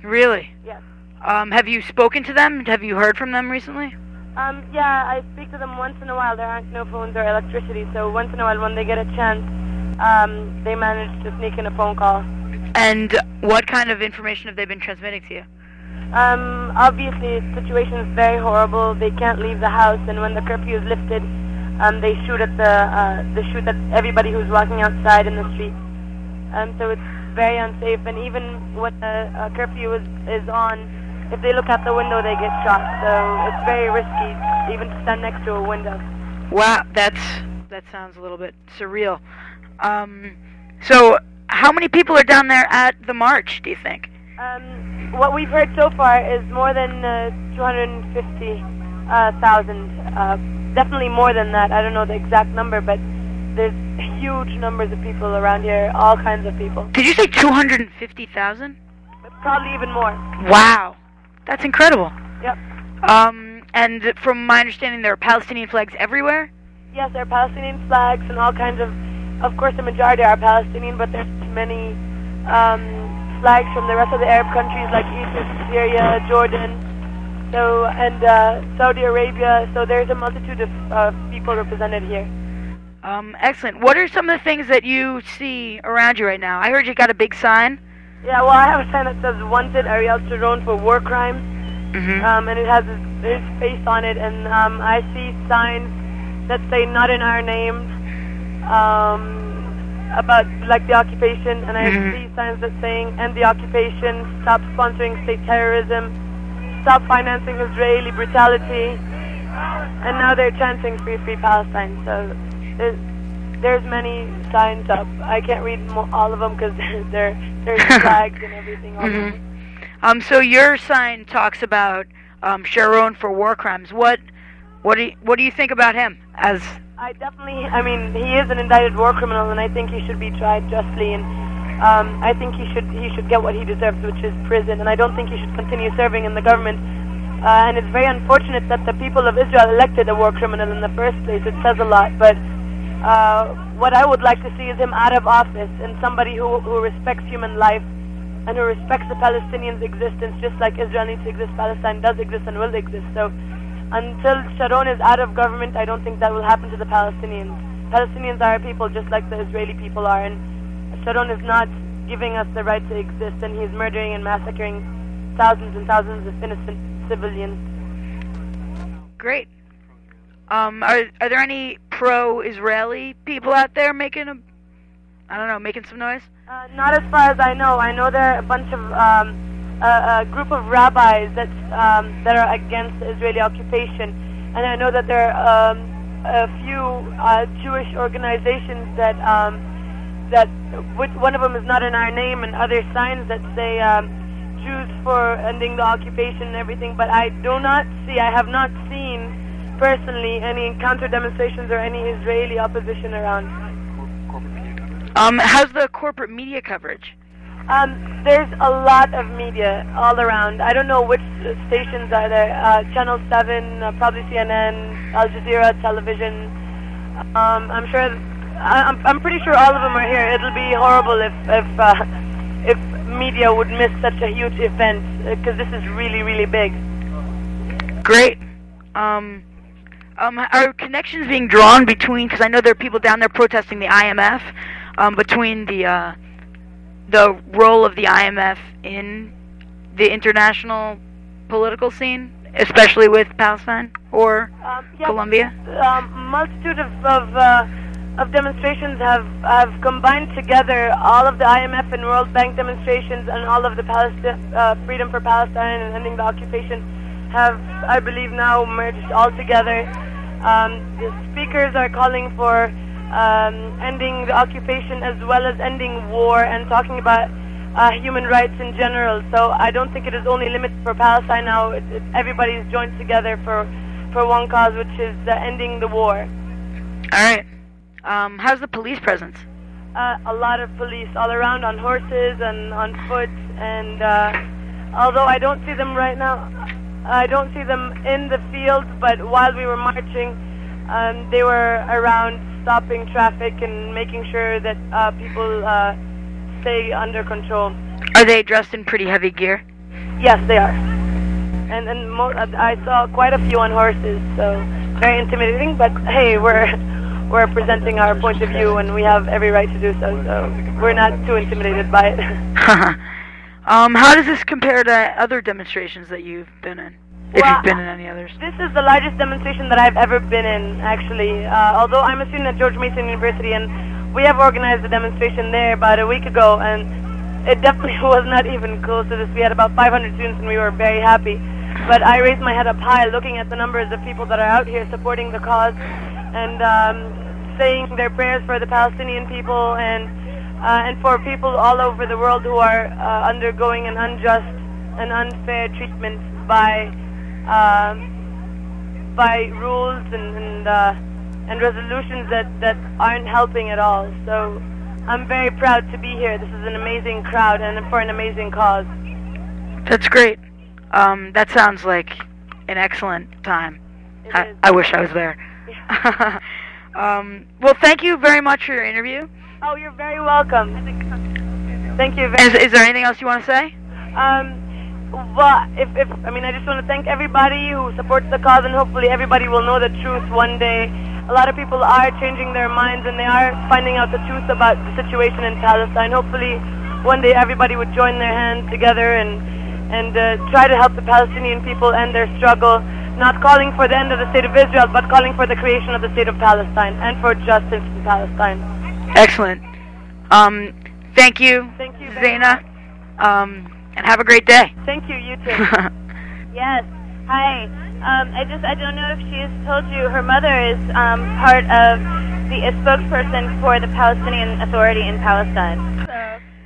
Really? Yes. Have you spoken to them? Have you heard from them recently? Yeah, I speak to them once in a while. There aren't no phones or electricity, so once in a while when they get a chance, they manage to sneak in a phone call. And what kind of information have they been transmitting to you? Obviously, the situation is very horrible. They can't leave the house, and when the curfew is lifted, they shoot at they shoot at everybody who's walking outside in the street. So it's very unsafe, and even when the curfew is on, if they look out the window, they get shot. So it's very risky, even to stand next to a window. Wow, that sounds a little bit surreal. So how many people are down there at the march, do you think? What we've heard so far is more than 250,000. Definitely more than that. I don't know the exact number, but there's huge numbers of people around here, all kinds of people. Did you say 250,000? Probably even more. Wow, that's incredible. Yep. And from my understanding, there are Palestinian flags everywhere? Yes, there are Palestinian flags and all kinds of course the majority are Palestinian, but there's many flags from the rest of the Arab countries like Egypt, Syria, Jordan, and Saudi Arabia. So there's a multitude of people represented here. Excellent. What are some of the things that you see around you right now? I heard you got a big sign. Yeah, well, I have a sign that says "Wanted Ariel Sharon for War Crimes," and it has his face on it. And I see signs that say "Not in our name," about like the occupation, and I see signs that saying "End the occupation," "Stop sponsoring state terrorism," "Stop financing Israeli brutality," and now they're chanting "Free, Free Palestine." So there's many signs up. I can't read all of them because there's flags and everything on them. So your sign talks about Sharon for war crimes. What do you think about him? I mean, he is an indicted war criminal, and I think he should be tried justly. And I think he should get what he deserves, which is prison. And I don't think he should continue serving in the government. And it's very unfortunate that the people of Israel elected a war criminal in the first place. It says a lot, but what I would like to see is him out of office and somebody who respects human life and who respects the Palestinians' existence, just like Israel needs to exist, Palestine does exist and will exist. So until Sharon is out of government, I don't think that will happen to the Palestinians. Palestinians are a people just like the Israeli people are, and Sharon is not giving us the right to exist, and he's murdering and massacring thousands and thousands of innocent civilians. Great. Are there any pro-Israeli people out there making some noise? Not as far as I know. I know there are a bunch of a group of rabbis that are against the Israeli occupation, and I know that there are a few Jewish organizations that one of them is "Not in our name," and other signs that say Jews for ending the occupation and everything. But I have not seen personally any counter demonstrations or any Israeli opposition around. How's the corporate media coverage? There's a lot of media all around. I don't know which stations are there. Channel 7, probably CNN, Al Jazeera television. I'm pretty sure all of them are here. It'll be horrible if media would miss such a huge event, because this is really, really big. Great. Are connections being drawn between, because I know there are people down there protesting the IMF, between the role of the IMF in the international political scene, especially with Palestine or Colombia? Multitude of demonstrations have combined together all of the IMF and World Bank demonstrations, and all of the Freedom for Palestine and ending the occupation have, I believe, now merged all together. The speakers are calling for ending the occupation as well as ending war and talking about human rights in general. So I don't think it is only limited for Palestine now. Everybody's joined together for one cause, which is ending the war. All right. How's the police presence? A lot of police all around, on horses and on foot, and although I don't see them right now, I don't see them in the field, but while we were marching, they were around stopping traffic and making sure that people stay under control. Are they dressed in pretty heavy gear? Yes, they are. And I saw quite a few on horses, so very intimidating. But hey, we're presenting our point of view, and we have every right to do so. So we're not too intimidated by it. How does this compare to other demonstrations that you've been in? If you've been in any others? This is the largest demonstration that I've ever been in, actually. Although I'm a student at George Mason University, and we have organized a demonstration there about a week ago, and it definitely was not even close to this. We had about 500 students, and we were very happy. But I raised my head up high, looking at the numbers of people that are out here supporting the cause, and saying their prayers for the Palestinian people and for people all over the world who are undergoing an unjust and unfair treatment by rules and resolutions that aren't helping at all. So I'm very proud to be here. This is an amazing crowd and for an amazing cause. That's great. That sounds like an excellent time. I wish I was there. Yeah. Well, thank you very much for your interview. Oh, you're very welcome. Thank you very much. Is there anything else you want to say? Well, I just want to thank everybody who supports the cause, and hopefully everybody will know the truth one day. A lot of people are changing their minds, and they are finding out the truth about the situation in Palestine. Hopefully one day everybody would join their hands together and try to help the Palestinian people end their struggle, not calling for the end of the state of Israel, but calling for the creation of the state of Palestine and for justice in Palestine. Excellent. Thank you, Zaina. And have a great day. Thank you, you too. Yes. Hi. I don't know if she has told you, her mother is part of a spokesperson for the Palestinian Authority in Palestine.